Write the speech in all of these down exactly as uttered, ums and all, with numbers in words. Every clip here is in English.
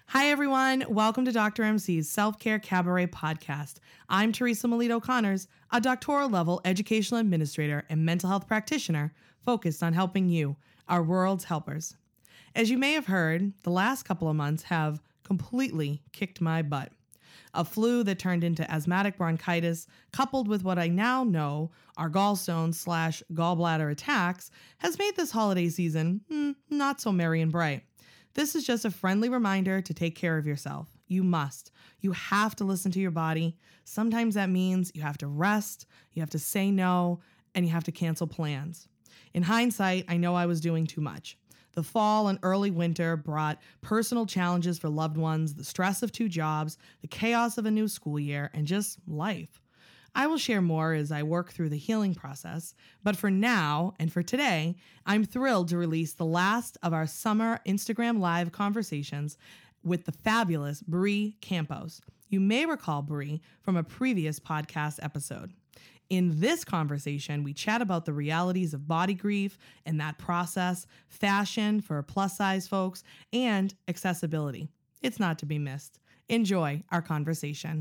Hi, everyone. Welcome to Doctor M C's Self-Care Cabaret podcast. I'm Teresa Melito Connors, a doctoral level educational administrator and mental health practitioner focused on helping you, our world's helpers. As you may have heard, the last couple of months have completely kicked my butt. A flu that turned into asthmatic bronchitis, coupled with what I now know are gallstones slash gallbladder attacks, has made this holiday season hmm, not so merry and bright. This is just a friendly reminder to take care of yourself. You must. You have to listen to your body. Sometimes that means you have to rest, you have to say no, and you have to cancel plans. In hindsight, I know I was doing too much. The fall and early winter brought personal challenges for loved ones, the stress of two jobs, the chaos of a new school year, and just life. I will share more as I work through the healing process, but for now and for today, I'm thrilled to release the last of our summer Instagram Live conversations with the fabulous Bree Campos. You may recall Bree from a previous podcast episode. In this conversation, we chat about the realities of body grief and that process, fashion for plus-size folks, and accessibility. It's not to be missed. Enjoy our conversation.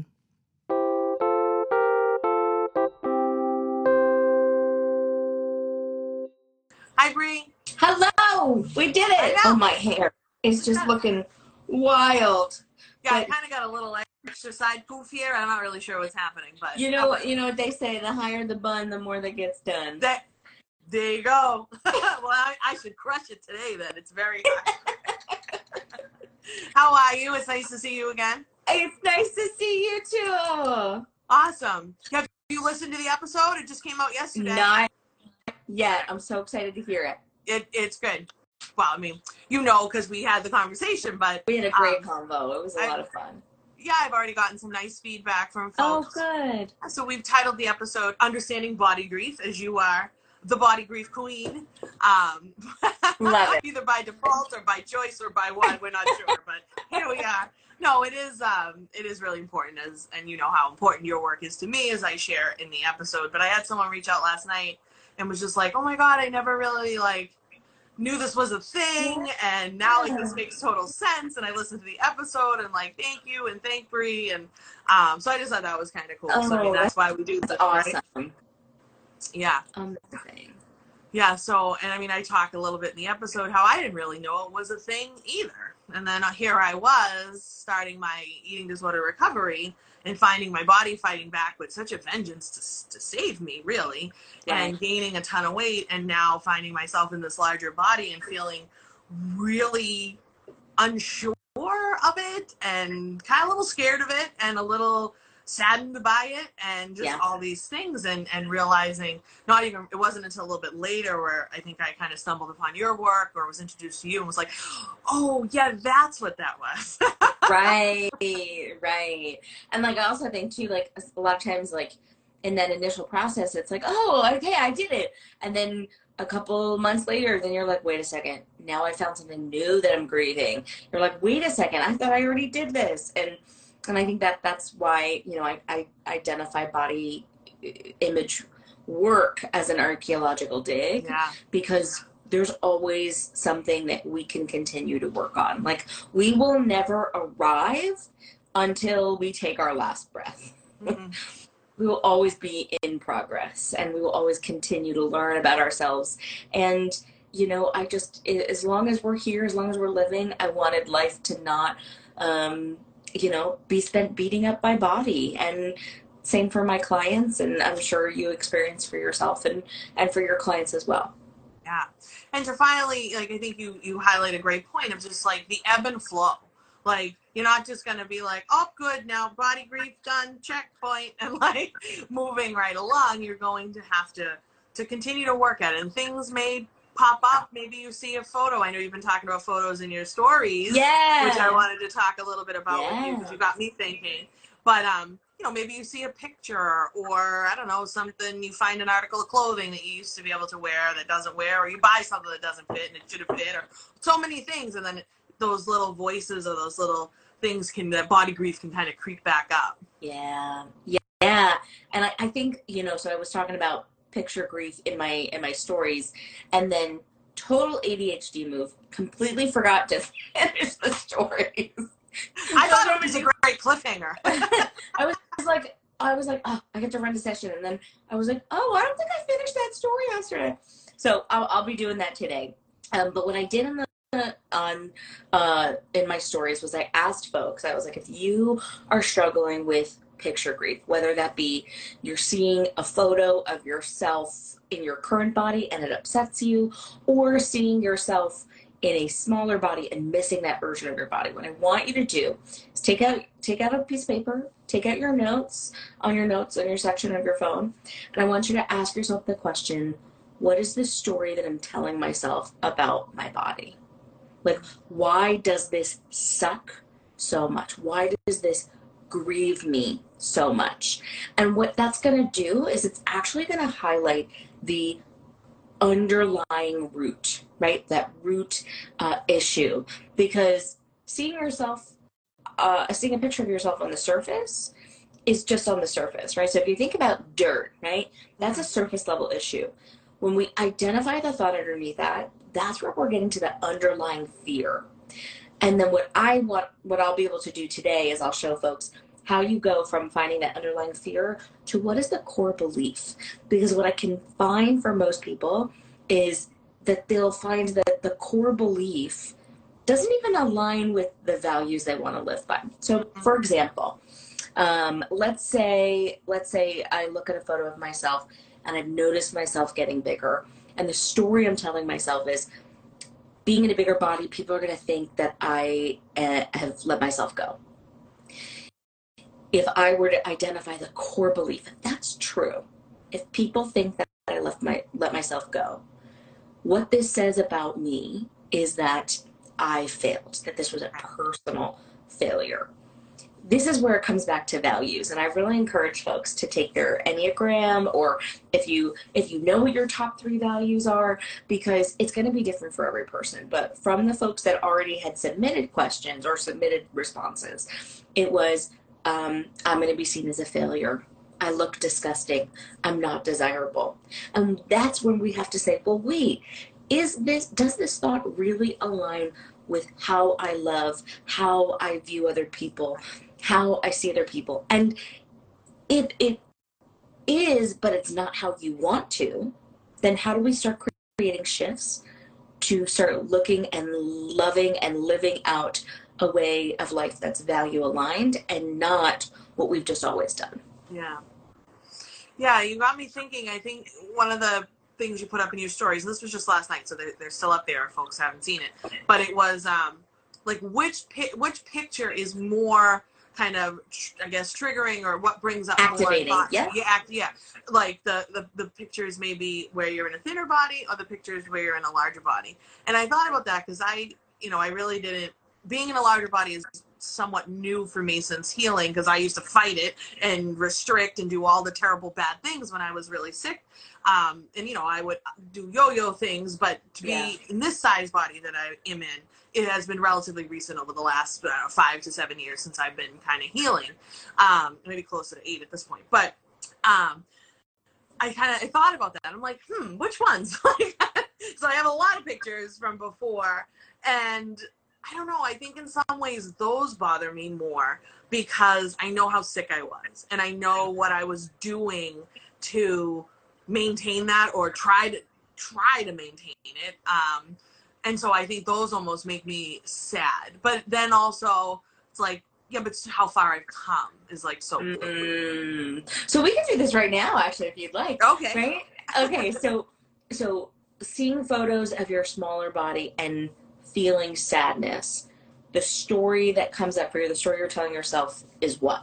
Hi, Bree. Hello! We did it! Oh, my hair is just looking wild. Yeah, but I kind of got a little extra side poof here. I'm not really sure what's happening, but you know, you know what they say: the higher the bun, the more that gets done. That, there you go. Well, I, I should crush it today. Then it's very high. How are you? It's nice to see you again. It's nice to see you too. Awesome. Have you listened to the episode? It just came out yesterday. Not yet. I'm so excited to hear it. It it's good. Well, I mean, you know, because we had the conversation, but we had a great um, convo. It was a I, lot of fun. Yeah, I've already gotten some nice feedback from folks. Oh, good. So we've titled the episode "Understanding Body Grief," as you are the body grief queen. Um, Love it. Either by default or by choice or by what, we're not sure, but here we are. No, it is. Um, it is really important, as and you know how important your work is to me, as I share in the episode. But I had someone reach out last night and was just like, "Oh my God, I never really like knew this was a thing, and now like this makes total sense." And I listened to the episode and like, thank you and thank Bree, and um, so I just thought that was kind of cool. Oh, so I mean, that's why we do this, awesome. Right? Yeah. Amazing. Yeah. So, and I mean, I talked a little bit in the episode how I didn't really know it was a thing either, and then here I was starting my eating disorder recovery and finding my body fighting back with such a vengeance to, to save me, really, right. And gaining a ton of weight, and now finding myself in this larger body and feeling really unsure of it and kind of a little scared of it and a little saddened by it and just yeah. all these things, and, and realizing not even, it wasn't until a little bit later where I think I kind of stumbled upon your work or was introduced to you and was like, oh yeah, that's what that was. Right, right. And like, I also think too, like a lot of times, like in that initial process, it's like, oh, okay, I did it. And then a couple months later, then you're like, wait a second, now I found something new that I'm grieving. You're like, wait a second, I thought I already did this. And and I think that that's why, you know, I, I identify body image work as an archaeological dig, yeah. because there's always something that we can continue to work on. Like, we will never arrive until we take our last breath. Mm-hmm. We will always be in progress, and we will always continue to learn about ourselves. And, you know, I just, as long as we're here, as long as we're living, I wanted life to not, um, you know, be spent beating up my body. And same for my clients, and I'm sure you experience for yourself and, and for your clients as well. Yeah. And to finally, like, I think you, you highlight a great point of just like the ebb and flow. Like, you're not just going to be like, oh, good, now body grief done, checkpoint, and like moving right along. You're going to have to, to continue to work at it. And things may pop up. Maybe you see a photo. I know you've been talking about photos in your stories, yeah, which I wanted to talk a little bit about yeah. with you, because you got me thinking. But, um, you know, maybe you see a picture, or I don't know, something, you find an article of clothing that you used to be able to wear that doesn't wear, or you buy something that doesn't fit and it should have fit, or so many things. And then those little voices or those little things can, that body grief can kind of creep back up. Yeah. Yeah. Yeah. And I, I think, you know, so I was talking about picture grief in my, in my stories, and then total A D H D move, completely forgot to finish the stories. I thought it was a great cliffhanger. I was like, I was like, oh, I get to run a session. And then I was like, oh, I don't think I finished that story yesterday. So I'll, I'll be doing that today. Um, but what I did in the on uh, in my stories was I asked folks, I was like, if you are struggling with picture grief, whether that be you're seeing a photo of yourself in your current body and it upsets you, or seeing yourself in a smaller body and missing that version of your body, what I want you to do is take out take out a piece of paper, take out your notes on your notes on your section of your phone, and I want you to ask yourself the question, what is the story that I'm telling myself about my body? Like, why does this suck so much? Why does this grieve me so much? And what that's going to do is it's actually going to highlight the underlying root, right? That root uh, issue. Because seeing yourself, uh, seeing a picture of yourself on the surface is just on the surface, right? So if you think about dirt, right? That's a surface level issue. When we identify the thought underneath that, that's where we're getting to the underlying fear. And then what I want, what I'll be able to do today is I'll show folks how you go from finding that underlying fear to what is the core belief. Because what I can find for most people is that they'll find that the core belief doesn't even align with the values they want to live by. So for example, um, let's say, let's say I look at a photo of myself and I've noticed myself getting bigger. And the story I'm telling myself is, being in a bigger body, people are going to think that I uh, have let myself go. If I were to identify the core belief, if that's true, if people think that I left my let myself go, what this says about me is that I failed, that this was a personal failure. This is where it comes back to values. And I really encourage folks to take their Enneagram, or if you if you know what your top three values are, because it's going to be different for every person. But from the folks that already had submitted questions or submitted responses, it was, um, I'm going to be seen as a failure. I look disgusting. I'm not desirable. And that's when we have to say, well, wait, is this, does this thought really align with how I love, how I view other people, how I see other people? And if it is, but it's not how you want to, then how do we start creating shifts to start looking and loving and living out a way of life that's value aligned and not what we've just always done? Yeah. Yeah, you got me thinking. I think one of the things you put up in your stories, and this was just last night, so they're, they're still up there if folks haven't seen it, but it was um, like which pi- which picture is more kind of, I guess, triggering, or what brings up activating more yeah yeah act, yeah like the, the the pictures maybe where you're in a thinner body, or the pictures where you're in a larger body. And I thought about that because I you know I really didn't, being in a larger body is somewhat new for me since healing, because I used to fight it and restrict and do all the terrible bad things when I was really sick. Um, and, you know, I would do yo-yo things, but to be yeah. in this size body that I am in, it has been relatively recent over the last uh, five to seven years since I've been kind of healing, um, maybe closer to eight at this point. But um, I kind of I thought about that. I'm like, hmm, which ones? So I have a lot of pictures from before, and I don't know, I think in some ways those bother me more because I know how sick I was, and I know what I was doing to maintain that, or try to try to maintain it. Um, and so I think those almost make me sad. But then also it's like, yeah, but how far I've come is like so cool. Mm. So we can do this right now, actually, if you'd like. Okay. Right? Okay. So, so seeing photos of your smaller body and feeling sadness, the story that comes up for you, the story you're telling yourself is what?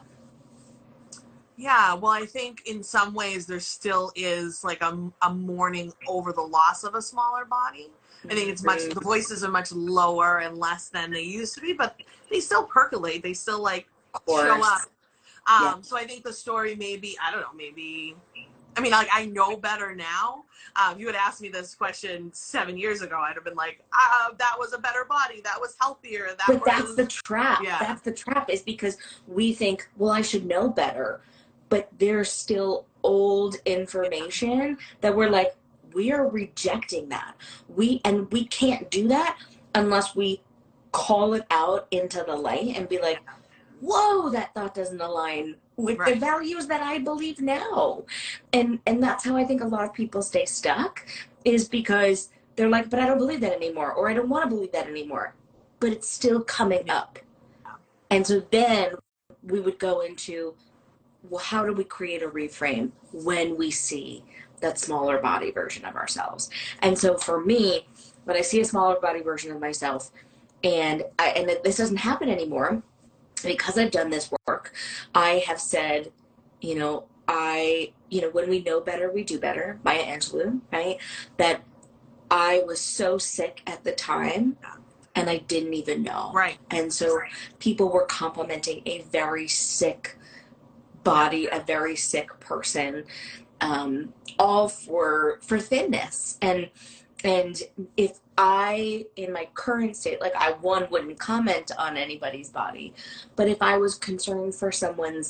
Yeah, well, I think in some ways there still is like a, a mourning over the loss of a smaller body. I think it's much, the voices are much lower and less than they used to be, but they still percolate. They still like show up. Um, yeah. So I think the story maybe, I don't know, maybe, I mean, like I know better now. Um, if you had asked me this question seven years ago, I'd have been like, uh, that was a better body. That was healthier. That but was... that's the trap. Yeah. That's the trap, is because we think, well, I should know better. But there's still old information that we're like, we are rejecting that. We and we can't do that unless we call it out into the light and be like, whoa, that thought doesn't align with right. the values that I believe now. And and that's how I think a lot of people stay stuck, is because they're like, but I don't believe that anymore, or I don't want to believe that anymore, but it's still coming up. And so then we would go into, well, how do we create a reframe when we see that smaller body version of ourselves? And so for me, when I see a smaller body version of myself, and I, and this doesn't happen anymore, because I've done this work, I have said, you know, I, you know, when we know better, we do better, Maya Angelou, right? That I was so sick at the time and I didn't even know. Right. And so right. people were complimenting a very sick body, a very sick person, um, all for, for thinness. And, and if I, in my current state, like I, one, wouldn't comment on anybody's body, but if I was concerned for someone's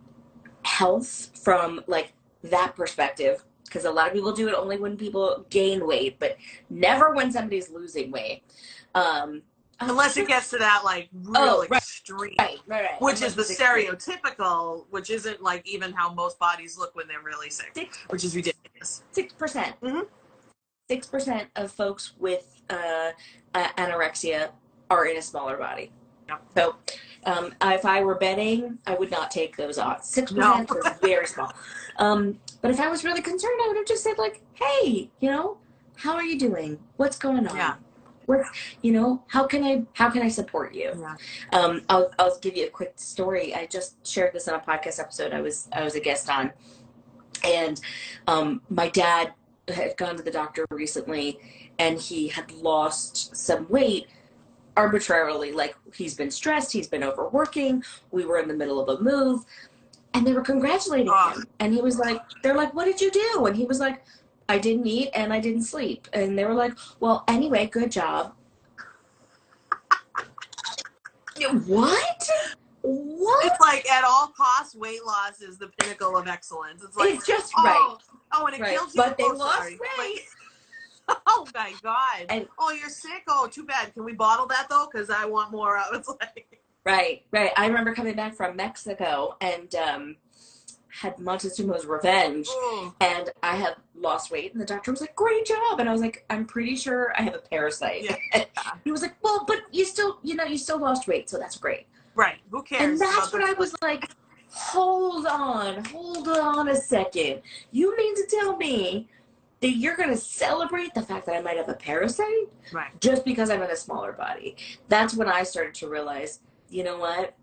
health from like that perspective, because a lot of people do it only when people gain weight, but never when somebody's losing weight. Um, Unless it gets to that like real oh, right, extreme, right, right, right. which Unless is the stereotypical, which isn't like even how most bodies look when they're really sick, Six, which is ridiculous. Six percent. Mm-hmm. Six percent of folks with uh, uh, anorexia are in a smaller body. Yeah. So um, if I were betting, I would not take those odds. Six percent no. is very small. Um, but if I was really concerned, I would have just said like, "Hey, you know, how are you doing? What's going on? Yeah. What's, you know, how can I how can I support you?" Yeah. Um, I'll I'll give you a quick story. I just shared this on a podcast episode I was I was a guest on, and um, my dad had gone to the doctor recently, and he had lost some weight arbitrarily. Like, he's been stressed, he's been overworking, we were in the middle of a move, and they were congratulating oh. him. And he was like, they're like, "What did you do?" And he was like, "I didn't eat and I didn't sleep." And they were like, "Well, anyway, good job." What? What? It's like at all costs, weight loss is the pinnacle of excellence. It's like, it's just oh, right. Oh, and it right. kills you. But they oh, lost sorry. weight. Like, oh my God. And, oh, you're sick? Oh, too bad. Can we bottle that though? Because I want more of it. It's like... Right, right. I remember coming back from Mexico and um, had Montezuma's Revenge, Ooh. and I had lost weight, and the doctor was like, "Great job." And I was like, "I'm pretty sure I have a parasite." Yeah. He was like, "Well, but you still, you know, you still lost weight, so that's great." Right. Who cares? And that's when I was like, hold on, hold on a second. You mean to tell me that you're going to celebrate the fact that I might have a parasite? Right. Just because I'm in a smaller body. That's when I started to realize, you know what?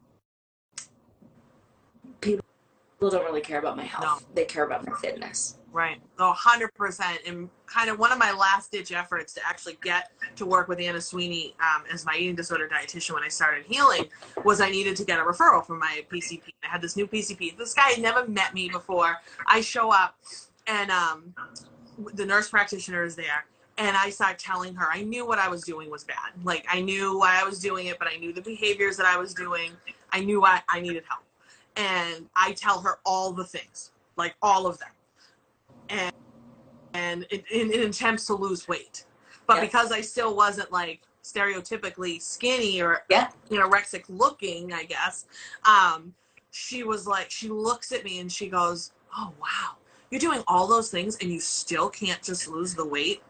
People don't really care about my health. No. They care about my fitness. Right. Oh, one hundred percent. And kind of one of my last ditch efforts to actually get to work with Anna Sweeney um, as my eating disorder dietitian when I started healing was I needed to get a referral from my P C P. I had this new P C P. This guy had never met me before. I show up and um, the nurse practitioner is there. And I start telling her, I knew what I was doing was bad. Like, I knew why I was doing it, but I knew the behaviors that I was doing. I knew I, I needed help. And I tell her all the things, like all of them. And and in, in, in attempts to lose weight. But yes. because I still wasn't like stereotypically skinny or yeah. anorexic looking, I guess, um, she was like, she looks at me and she goes, "Oh, wow, you're doing all those things and you still can't just lose the weight?"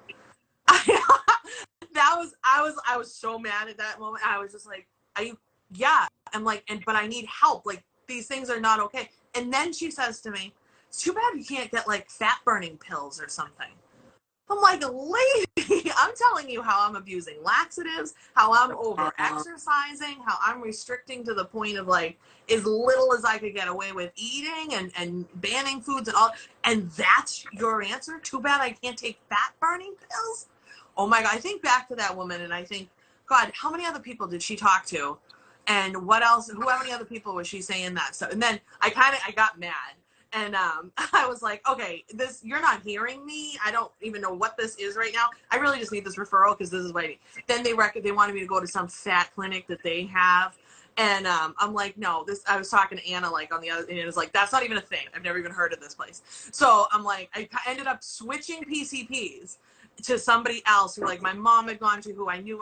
that was, I was, I was so mad at that moment. I was just like, "Are you, yeah." I'm like, and, but I need help. Like, these things are not okay. And then she says to me, "It's too bad you can't get like fat burning pills or something." I'm like, "Lady, I'm telling you how I'm abusing laxatives, how I'm over exercising, how I'm restricting to the point of like as little as I could get away with eating and, and banning foods and all. And that's your answer? Too bad I can't take fat burning pills?" Oh my God. I think back to that woman and I think, God, how many other people did she talk to? And what else, who, how many other people was she saying that stuff? And then I kind of, I got mad. And um, I was like, okay, this, you're not hearing me. I don't even know what this is right now. I really just need this referral because this is what I need. Then they rec- they wanted me to go to some fat clinic that they have. And um, I'm like, no, this, I was talking to Anna like on the other, and it was like, that's not even a thing. I've never even heard of this place. So I'm like, I ended up switching P C Ps to somebody else who like my mom had gone to, who I knew like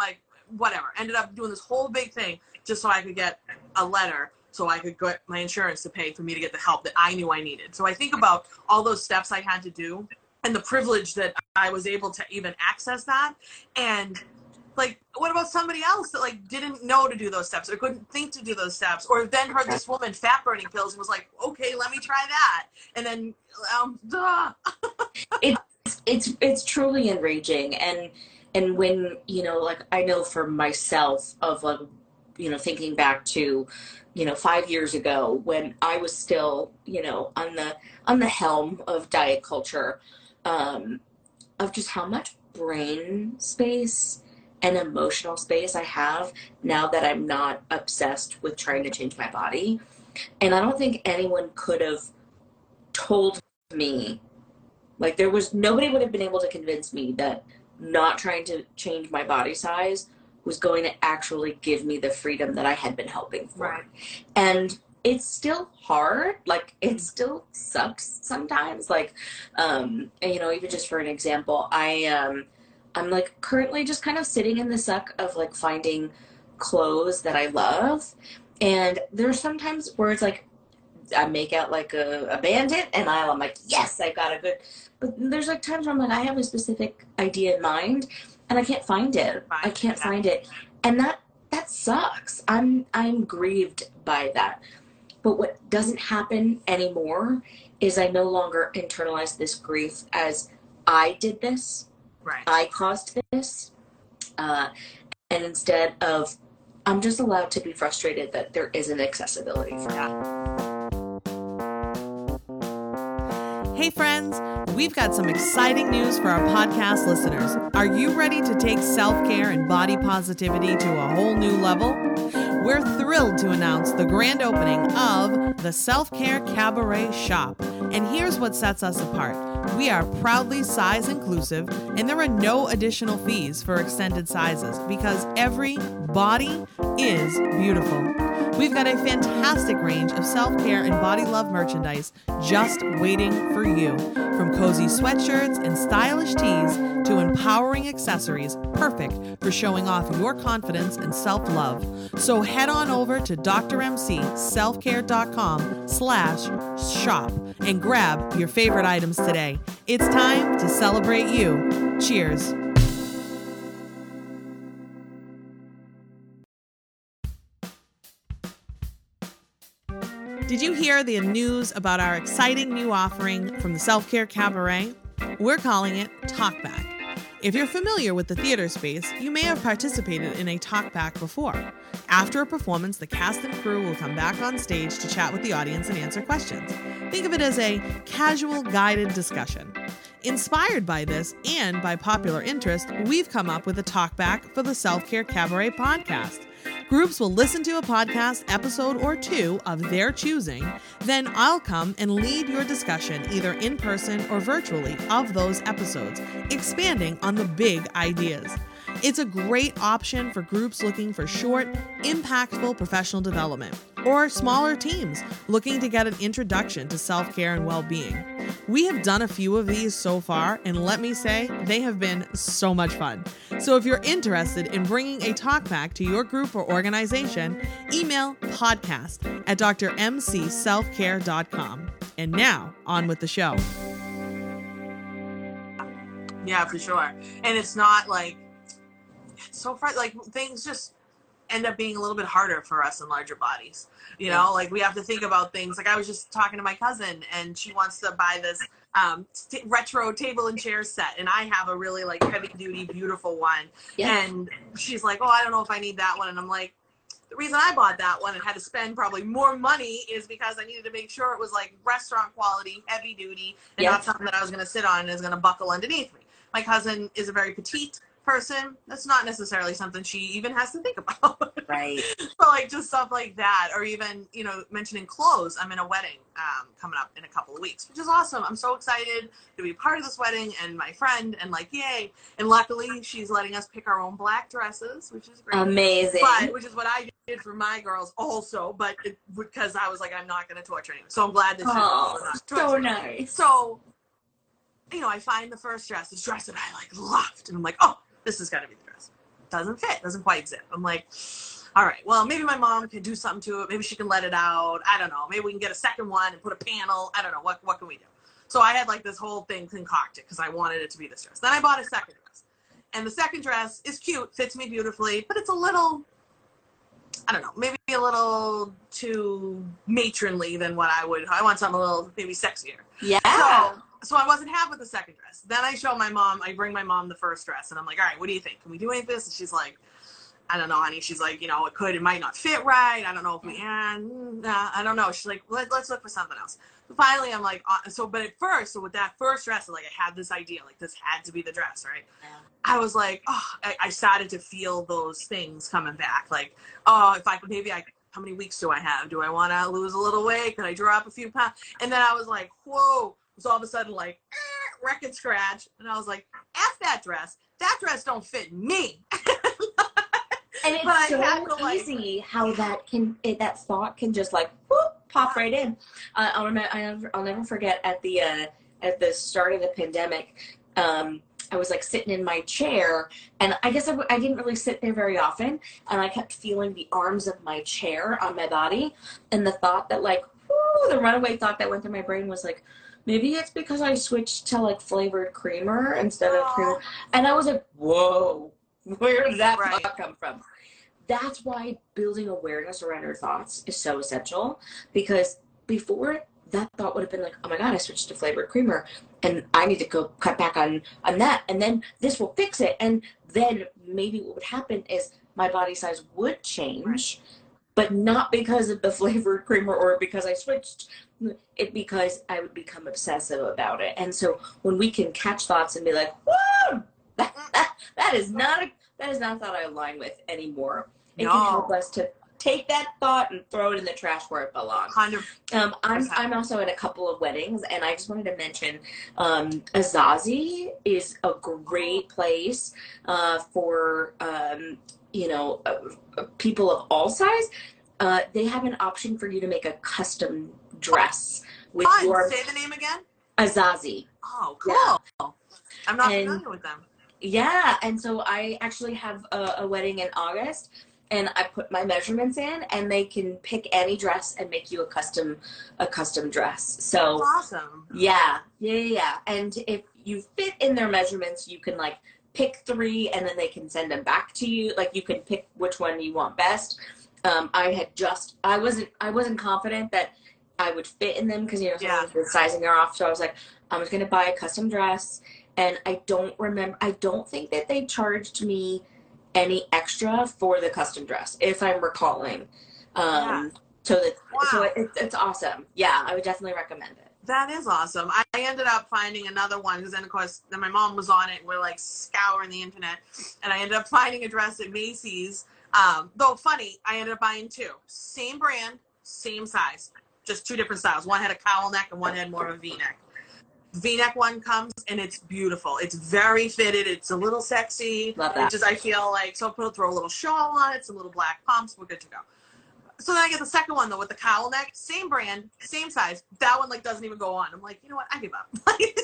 whatever. Ended up doing this whole big thing just so I could get a letter so I could get my insurance to pay for me to get the help that I knew I needed. So I think about all those steps I had to do and the privilege that I was able to even access that. And like, what about somebody else that like didn't know to do those steps or couldn't think to do those steps, or then heard this woman fat burning pills and was like, okay, let me try that. And then, um, duh. it's, it's, it's truly enraging. And, and when, you know, like I know for myself of like, you know, thinking back to, you know, five years ago when I was still, you know, on the, on the helm of diet culture, um, of just how much brain space and emotional space I have now that I'm not obsessed with trying to change my body. And I don't think anyone could have told me, like there was, nobody would have been able to convince me that not trying to change my body size was going to actually give me the freedom that I had been hoping for. Right. And it's still hard. Like it still sucks sometimes. Like, um, and, you know, even just for an example, I, um, I'm like currently just kind of sitting in the suck of like finding clothes that I love. And there's sometimes where it's like, I make out like a, a bandit and I'm like, yes, I got a good, but there's like times where I'm like, I have a specific idea in mind and I can't find it. I can't find it. And that, that sucks. I'm, I'm grieved by that. But what doesn't happen anymore is I no longer internalize this grief as I did this. Right. I caused this, uh, and instead of, I'm just allowed to be frustrated that there isn't accessibility for that. Hey friends, we've got some exciting news for our podcast listeners. Are you ready to take self-care and body positivity to a whole new level? We're thrilled to announce the grand opening of the Self-Care Cabaret Shop. And here's what sets us apart. We are proudly size inclusive, and there are no additional fees for extended sizes because every body is beautiful. We've got a fantastic range of self-care and body love merchandise just waiting for you. From cozy sweatshirts and stylish tees to empowering accessories, perfect for showing off your confidence and self-love. So head on over to drmcselfcare.com slash shop and grab your favorite items today. It's time to celebrate you. Cheers. Did you hear the news about our exciting new offering from the Self-Care Cabaret? We're calling it Talkback. If you're familiar with the theater space, you may have participated in a talkback before. After a performance, the cast and crew will come back on stage to chat with the audience and answer questions. Think of it as a casual guided discussion. Inspired by this and by popular interest, we've come up with a talkback for the Self-Care Cabaret podcast. Groups will listen to a podcast episode or two of their choosing, then I'll come and lead your discussion either in person or virtually of those episodes, expanding on the big ideas. It's a great option for groups looking for short, impactful professional development, or smaller teams looking to get an introduction to self-care and well-being. We have done a few of these so far, and let me say, they have been so much fun. So if you're interested in bringing a talkback to your group or organization, email podcast at d r m c self care dot com. And now, on with the show. Yeah, for sure. And it's not like, it's so far, like things just end up being a little bit harder for us in larger bodies. You know, like we have to think about things. Like I was just talking to my cousin and she wants to buy this um, t- retro table and chair set. And I have a really like heavy duty, beautiful one. Yeah. And she's like, oh, I don't know if I need that one. And I'm like, the reason I bought that one and had to spend probably more money is because I needed to make sure it was like restaurant quality, heavy duty, and yeah. not something that I was going to sit on and is going to buckle underneath me. My cousin is a very petite person. That's not necessarily something she even has to think about. Right. So like just stuff like that, or even, you know, mentioning clothes. I'm in a wedding um, coming up in a couple of weeks, which is awesome. I'm so excited to be part of this wedding and my friend and like, yay. And luckily she's letting us pick our own black dresses, which is great. Amazing. But, which is what I did for my girls also, but it, because I was like, I'm not going to torture anyone. So I'm glad that she's oh, not so nice. So, you know, I find the first dress, this dress that I like loved, and I'm like, oh, this is got to be the dress. doesn't fit, doesn't quite zip. I'm like, all right, well, maybe my mom can do something to it. Maybe she can let it out. I don't know. Maybe we can get a second one and put a panel. I don't know. What what can we do? So I had like this whole thing concocted because I wanted it to be this dress. Then I bought a second dress. And the second dress is cute, fits me beautifully, but it's a little, I don't know, maybe a little too matronly than what I would, I want something a little maybe sexier. Yeah. So, so I wasn't happy with the second dress. Then I show my mom, I bring my mom the first dress and I'm like, all right, what do you think? Can we do any of this? And she's like, I don't know, honey. She's like, you know, it could, it might not fit right. I don't know if we, yeah, nah, I don't know. She's like, Let, let's look for something else. So finally, I'm like, uh, so, but at first, so with that first dress, like I had this idea, like this had to be the dress, right? Yeah. I was like, oh, I, I started to feel those things coming back. Like, oh, if I could, maybe I, how many weeks do I have? Do I want to lose a little weight? Could I drop a few pounds? And then I was like, whoa. It was all of a sudden like, eh, record scratch. And I was like, F that dress. That dress don't fit me. And it's but so easy like, how that can, it, that thought can just like whoop, pop right in. Uh, I'll remember, I'll, I'll never forget at the uh, at the start of the pandemic, um, I was like sitting in my chair, and I guess I, w- I didn't really sit there very often, and I kept feeling the arms of my chair on my body, and the thought that like, whoo, the runaway thought that went through my brain was like, maybe it's because I switched to like flavored creamer instead of creamer, and I was like, whoa. Where did that right. thought come from? That's why building awareness around your thoughts is so essential, because before that thought would have been like, oh my God, I switched to flavored creamer and I need to go cut back on, on that. And then this will fix it. And then maybe what would happen is my body size would change, right. but not because of the flavored creamer or because I switched it, because I would become obsessive about it. And so when we can catch thoughts and be like, whoa, that, that, that is not a, that is not a thought I align with anymore. It no. can help us to take that thought and throw it in the trash where it belongs. one hundred percent. Um, I'm I'm also at a couple of weddings, and I just wanted to mention um, Azazi is a great place uh, for um, you know uh, people of all size. Uh, they have an option for you to make a custom dress with Fun. your. Say the name again. Azazi. Oh, cool. Yeah. I'm not and, familiar with them. Yeah, and so I actually have a, a wedding in August. And I put my measurements in, and they can pick any dress and make you a custom, a custom dress. So that's awesome. Yeah, yeah, yeah. And if you fit in their measurements, you can like pick three, and then they can send them back to you. Like you can pick which one you want best. Um, I had just, I wasn't, I wasn't confident that I would fit in them because you know yeah. the sizing are off. So I was like, I was gonna buy a custom dress, and I don't remember. I don't think that they charged me any extra for the custom dress, if I'm recalling. Um, yeah. So that wow. so it, it, it's awesome. Yeah, I would definitely recommend it. That is awesome. I ended up finding another one because then, of course, then my mom was on it. And we're like scouring the internet, and I ended up finding a dress at Macy's. Um, though funny, I ended up buying two, same brand, same size, just two different styles. One had a cowl neck, and one had more of a V-neck. V-neck one comes and it's beautiful. It's very fitted. It's a little sexy. Love that. It just, I feel like, so I'll throw a little shawl on it, some little black pumps. We're good to go. So then I get the second one though with the cowl neck, same brand, same size. That one like doesn't even go on. I'm like, you know what? I give up.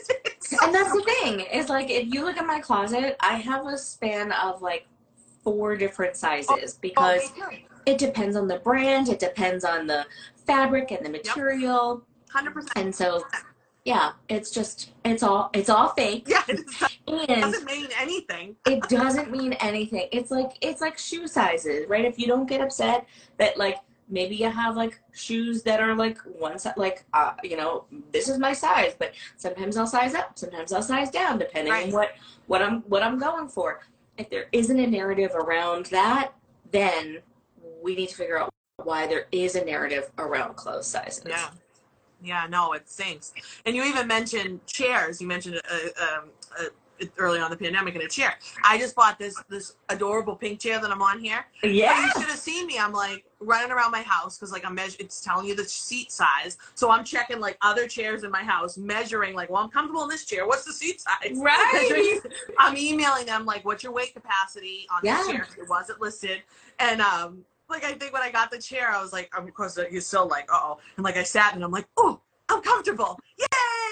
so and that's the thing. Is like if you look at my closet, I have a span of like four different sizes oh, because oh, it depends on the brand, it depends on the fabric and the material. Yep. one hundred percent. And so yeah, it's just, it's all, it's all fake. Yeah, it doesn't mean anything. It doesn't mean anything. It's like, it's like shoe sizes, right? If you don't get upset that like, maybe you have like shoes that are like one size, like, uh, you know, this is my size, but sometimes I'll size up, sometimes I'll size down, depending right. on what, what I'm, what I'm going for. If there isn't a narrative around that, then we need to figure out why there is a narrative around clothes sizes. Yeah. Yeah, no, it stinks. And you even mentioned chairs. You mentioned uh, um, uh, early on in the pandemic in a chair. I just bought this this adorable pink chair that I'm on here. Yeah. You should have seen me. I'm like running around my house because like I'm measure. It's telling you the seat size. So I'm checking like other chairs in my house, measuring like, well, I'm comfortable in this chair. What's the seat size? Right. I'm emailing them like, what's your weight capacity on yeah. this chair? It wasn't listed. And um. Like, I think when I got the chair, I was like, of course, you're still like, uh-oh. And, like, I sat and I'm like, oh, I'm comfortable. Yay!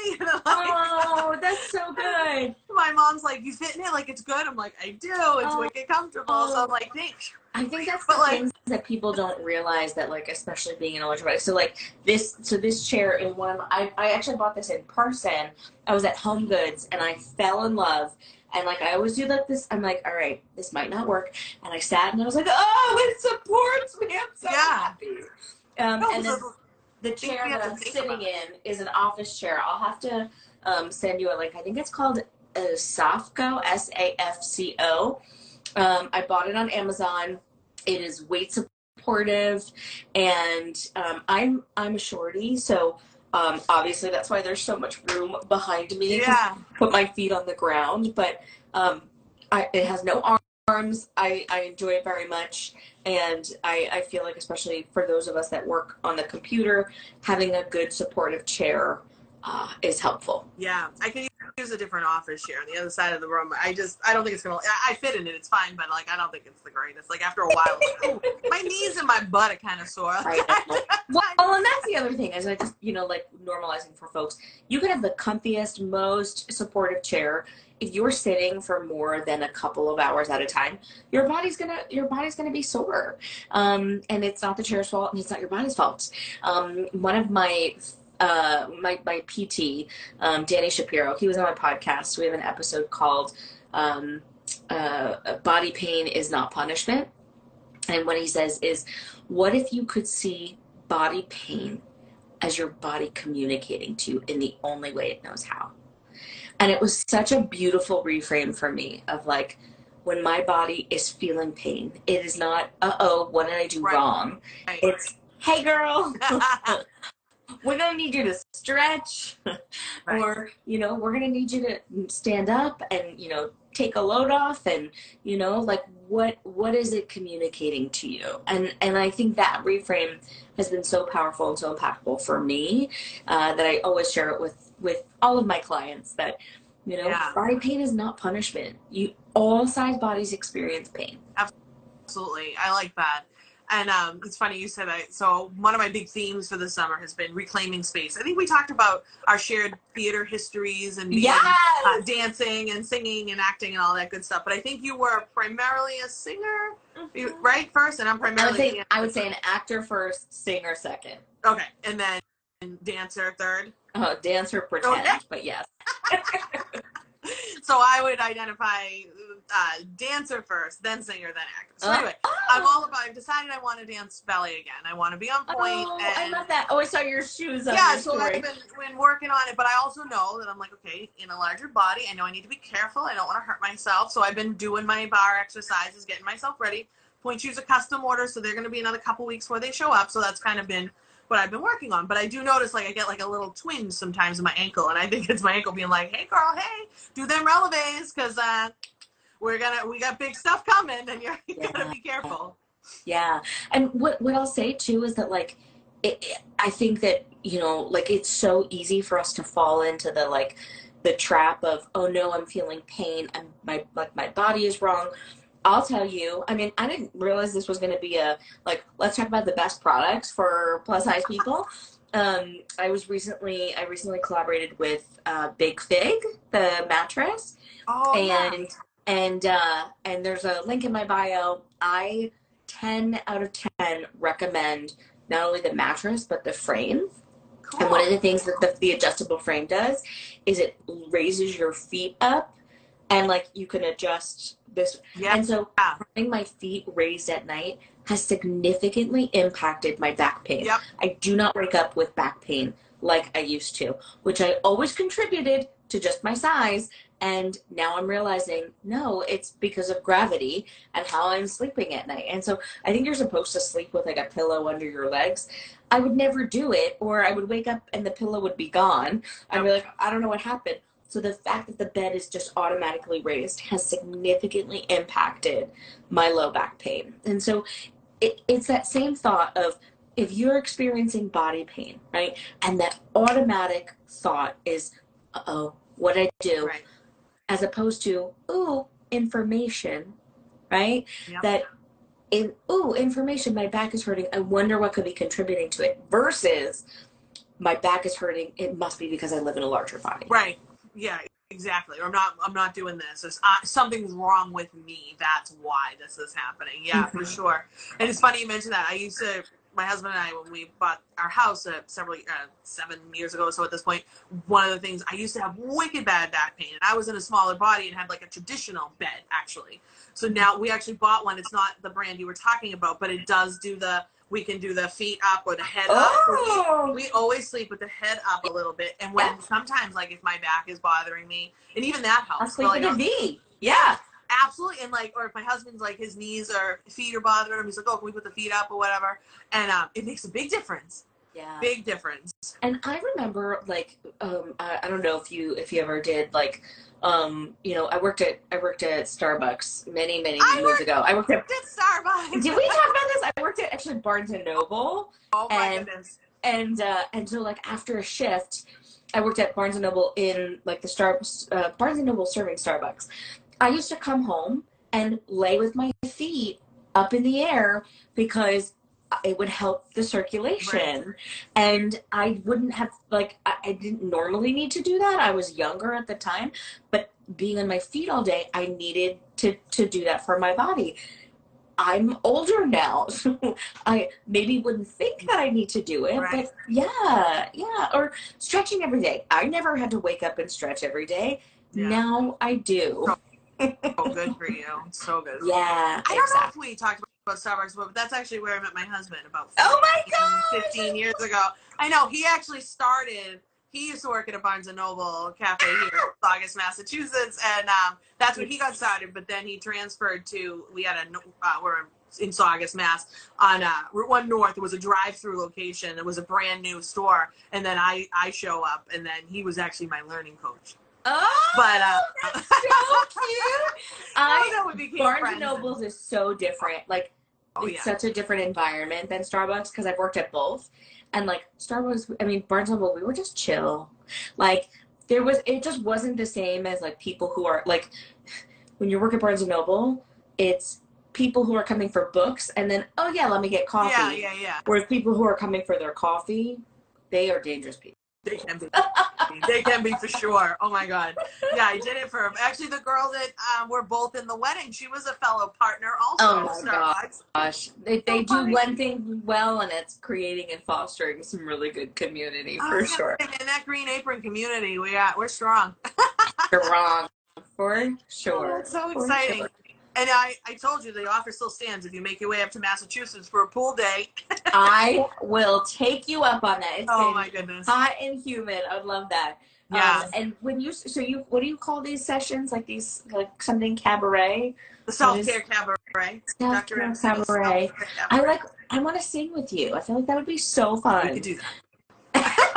okay? And I'm like, Oh, that's so good. my mom's like, you fit in it like it's good. I'm like, I do. It's Oh. wicked comfortable. So I'm like, thanks. I think that's But, the like- things that people don't realize that, like, especially being an ultra body. So, like, this, so this chair in one of my, I, I actually bought this in person. I was at Home Goods and I fell in love. And, like, I always do like this. I'm like, all right, this might not work. And I sat and I was like, oh, it supports me. I'm so Yeah. happy. Um, No, and then so- the chair we have that to I'm think sitting about it. in is an office chair. I'll have to um, send you a link. I think it's called uh, Safco, S A F C O. Um, I bought it on Amazon. It is weight supportive, and um, I'm I'm a shorty, so um, obviously that's why there's so much room behind me. 'Cause Yeah. I put my feet on the ground, but um, I, it has no arms. I, I enjoy it very much, and I, I feel like, especially for those of us that work on the computer, having a good supportive chair uh, is helpful. Yeah. I can use a different office chair on the other side of the room. I just, I don't think it's going to, I fit in it. It's fine, but, like, I don't think it's the greatest. Like, after a while, like, ooh, my knees and my butt are kind of sore. Right. Well, and that's the other thing, is I just, you know, like, normalizing for folks. You can have the comfiest, most supportive chair. If you're sitting for more than a couple of hours at a time, your body's gonna your body's gonna be sore, um, and it's not the chair's fault, and it's not your body's fault. Um, one of my uh, my my P T, um, Danny Shapiro, he was on my podcast. We have an episode called um, uh, "Body Pain is Not Punishment," and what he says is, "What if you could see body pain as your body communicating to you in the only way it knows how?" And it was such a beautiful reframe for me of, like, when my body is feeling pain, it is not, uh-oh, what did I do Right. wrong? Right. It's, hey, girl, we're going to need you to stretch. Right. Or, you know, we're going to need you to stand up and, you know, take a load off. And, you know, like, what what is it communicating to you? And, and I think that reframe has been so powerful and so impactful for me uh, that I always share it with with all of my clients, that, you know, Yeah. body pain is not punishment. You, all size bodies experience pain. Absolutely. I like that. And um, it's funny you said that. So one of my big themes for the summer has been reclaiming space. I think we talked about our shared theater histories and being, Yes! uh, dancing and singing and acting and all that good stuff. But I think you were primarily a singer, you- right? First, and I'm I would primarily say I would say an actor first, singer second. okay, and then dancer third. Uh, dancer pretend, Okay. but yes. So I would identify uh, dancer first, then singer, then actor. So Uh, anyway, I'm all about. I've decided I want to dance ballet again. I want to be on point. Oh, I and love that. Oh, I saw your shoes on yeah, your so story. I've been, been working on it, but I also know that I'm like, okay, in a larger body, I know I need to be careful. I don't want to hurt myself. So I've been doing my bar exercises, getting myself ready. Point shoes are custom orders, so they're going to be another couple weeks before they show up. So that's kind of been what I've been working on. But I do notice, like, I get like a little twinge sometimes in my ankle, and I think it's my ankle being like, hey, girl, hey, do them releves, because uh, we're gonna we got big stuff coming, and you're you Yeah. gotta be careful. Yeah. And what, what I'll say too is that, like, it, it, I think that, you know, like, it's so easy for us to fall into the, like, the trap of, oh no, I'm feeling pain. I'm my, like, my body is wrong. I'll tell you, I mean, I didn't realize this was going to be a, like, let's talk about the best products for plus size people. Um, I was recently, I recently collaborated with uh, Big Fig, the mattress. Oh, yeah. and and uh and there's a link in my bio. I ten out of ten recommend not only the mattress but the frame. Cool. And one of the things that the, the adjustable frame does is it raises your feet up, and, like, you can adjust this. Yeah. And so Yeah. having my feet raised at night has significantly impacted my back pain. Yep. I do not wake up with back pain like I used to, which I always contributed to just my size. And now I'm realizing, no, it's because of gravity and how I'm sleeping at night. And so I think you're supposed to sleep with, like, a pillow under your legs. I would never do it, or I would wake up and the pillow would be gone. I'd be like, I don't know what happened. So the fact that the bed is just automatically raised has significantly impacted my low back pain. And so it, it's that same thought of, if you're experiencing body pain, right, and that automatic thought is, uh-oh, what did I do? Right. As opposed to, ooh, information, right? Yep. That, in ooh, information, my back is hurting. I wonder what could be contributing to it. Versus, my back is hurting. It must be because I live in a larger body. Right. Yeah, exactly. Or I'm not, I'm not doing this. There's uh, something's wrong with me. That's why this is happening. Yeah, Mm-hmm. for sure. And it's funny you mentioned that. I used to, my husband and I, when we bought our house uh, several, uh, seven years ago, so at this point, one of the things, I used to have wicked bad back pain. And I was in a smaller body and had like a traditional bed, actually. So now we actually bought one. It's not the brand you were talking about, but it does do the, we can do the feet up or the head Oh. up. We, we always sleep with the head up a little bit. And when Yeah. sometimes, like if my back is bothering me, and even that helps. I'll sleep But, like, with a V. Yeah. absolutely. And like, or if my husband's like, his knees or feet are bothering him, he's like, oh, can we put the feet up or whatever? And um, it makes a big difference. Yeah. Big difference. And I remember, like, um, I, I don't know if you if you ever did, like, um, you know, I worked at I worked at Starbucks many many I years worked- ago. I worked at. Did Starbucks. Did we talk about this? I worked at actually Barnes and Noble, Oh my and- goodness. and uh, and so like after a shift, I worked at Barnes and Noble in like the Star uh, Barnes and Noble serving Starbucks. I used to come home and lay with my feet up in the air because it would help the circulation. Right. And I wouldn't have, like, I, I didn't normally need to do that. I was younger at the time, but being on my feet all day, I needed to, to do that for my body. I'm older now, so I maybe wouldn't think that I need to do it, Right. but yeah, yeah. Or stretching every day. I never had to wake up and stretch every day. Yeah. Now I do. Oh, good for you. So good. Yeah, I don't exactly. know if we talked about Starbucks, but that's actually where I met my husband about Oh my fifteen, gosh! fifteen years ago. I know. He actually started, he used to work at a Barnes and Noble cafe here in Saugus, Massachusetts, and um, that's where he got started, but then he transferred to, we had a, uh, we're in Saugus, Mass, on uh, Route one North. It was a drive-through location. It was a brand new store, and then I, I show up, and then he was actually my learning coach. Oh, But, uh, that's so cute. I know we became Barnes friends. and Nobles is so different. Like, Oh, it's yeah. such a different environment than Starbucks because I've worked at both. And like Starbucks, I mean, Barnes and Noble, we were just chill. Like, there was, it just wasn't the same as like people who are like, when you work at Barnes and Noble, it's people who are coming for books and then, oh yeah, let me get coffee. Yeah, yeah, yeah. Whereas people who are coming for their coffee, they are dangerous people. They can be. They can be for sure. Oh my God. Yeah, I did it for actually the girl that um, were both in the wedding. She was a fellow partner also. Oh at my Starbucks. Gosh, they, they So do funny. one thing well, and it's creating and fostering some really good community Oh, for yeah, sure. In that green apron community, we are we're strong. You're wrong, for sure. Oh, it's so For exciting. sure. And I, I told you the offer still stands if you make your way up to Massachusetts for a pool day. I will take you up on that. It's Oh been my goodness. hot and humid. I would love that. Yeah. Um, and when you, so you, what do you call these sessions? Like these, like something cabaret? The self-care cabaret. Doctor Self-care M's cabaret. self-care I cabaret. like, I want to sing with you. I feel like that would be so We fun. could do that.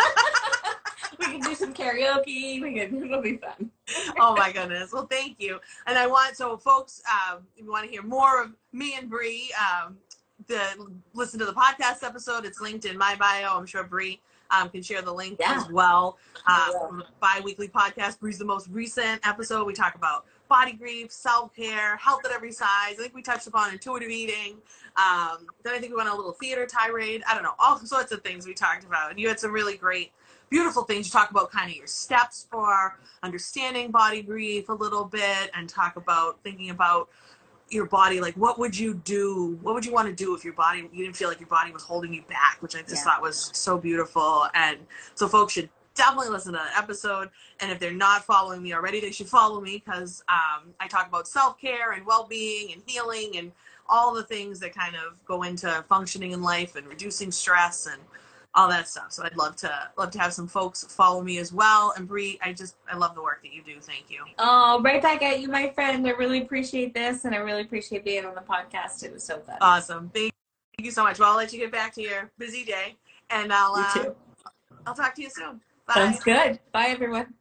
We can do some karaoke. We can, it'll be fun. Oh my goodness. Well, thank you. And I want, so folks, um, if you want to hear more of me and Bree, um, the, listen to the podcast episode. It's linked in my bio. I'm sure Bree um, can share the link Yeah. as well. Uh, Yeah. from the bi-weekly podcast. Bree's the most recent episode. We talk about body grief, self-care, health at every size. I think we touched upon intuitive eating. Um, then I think we went on a little theater tirade. I don't know, all sorts of things we talked about. And you had some really great, beautiful things. You talk about kind of your steps for understanding body grief a little bit, and talk about thinking about your body, like what would you do, what would you want to do if your body, you didn't feel like your body was holding you back, which I just Yeah. thought was so beautiful. And so folks should definitely listen to that episode. And if they're not following me already, they should follow me, because um, I talk about self-care and well-being and healing and all the things that kind of go into functioning in life and reducing stress and all that stuff. So I'd love to love to have some folks follow me as well. And Bree, I just I love the work that you do. Thank you. Oh, right back at you, my friend. I really appreciate this, and I really appreciate being on the podcast. It was so fun. Awesome. Thank you so much. Well, I'll let you get back to your busy day, and I'll You uh, too. I'll talk to you soon. Bye. Sounds good. Bye, everyone.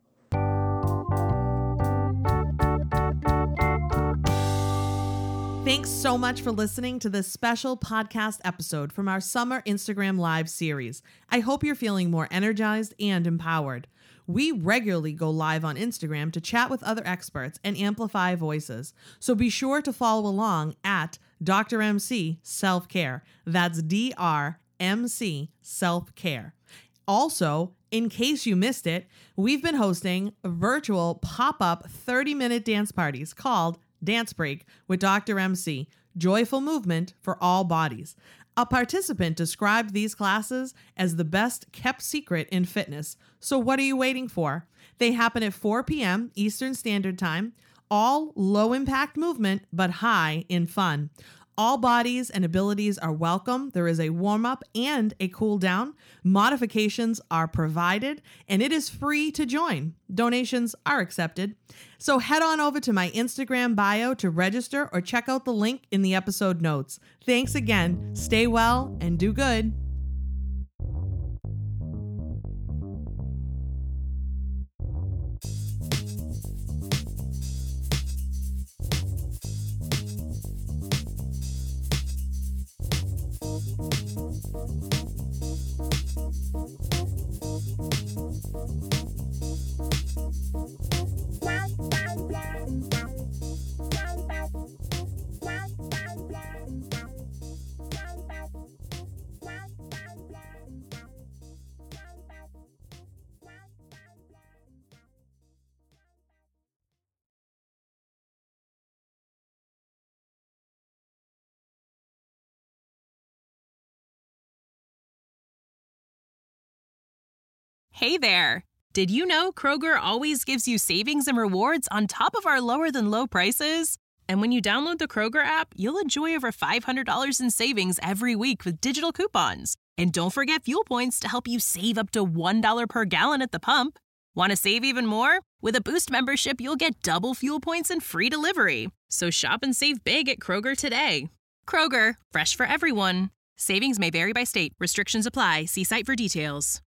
Thanks so much for listening to this special podcast episode from our summer Instagram Live series. I hope you're feeling more energized and empowered. We regularly go live on Instagram to chat with other experts and amplify voices. So be sure to follow along at Doctor M C Self Care. That's D R M C Self Care. Also, in case you missed it, we've been hosting virtual pop-up thirty-minute dance parties called Dance Break with Doctor M C, Joyful Movement for All Bodies. A participant described these classes as the best kept secret in fitness. So what are you waiting for? They happen at four p.m. Eastern Standard Time. All low-impact movement, but high in fun. All bodies and abilities are welcome. There is a warm-up and a cool-down. Modifications are provided, and it is free to join. Donations are accepted. So head on over to my Instagram bio to register or check out the link in the episode notes. Thanks again. Stay well and do good. Hey there! Did you know Kroger always gives you savings and rewards on top of our lower-than-low prices? And when you download the Kroger app, you'll enjoy over five hundred dollars in savings every week with digital coupons. And don't forget fuel points to help you save up to one dollar per gallon at the pump. Want to save even more? With a Boost membership, you'll get double fuel points and free delivery. So shop and save big at Kroger today. Kroger, fresh for everyone. Savings may vary by state. Restrictions apply. See site for details.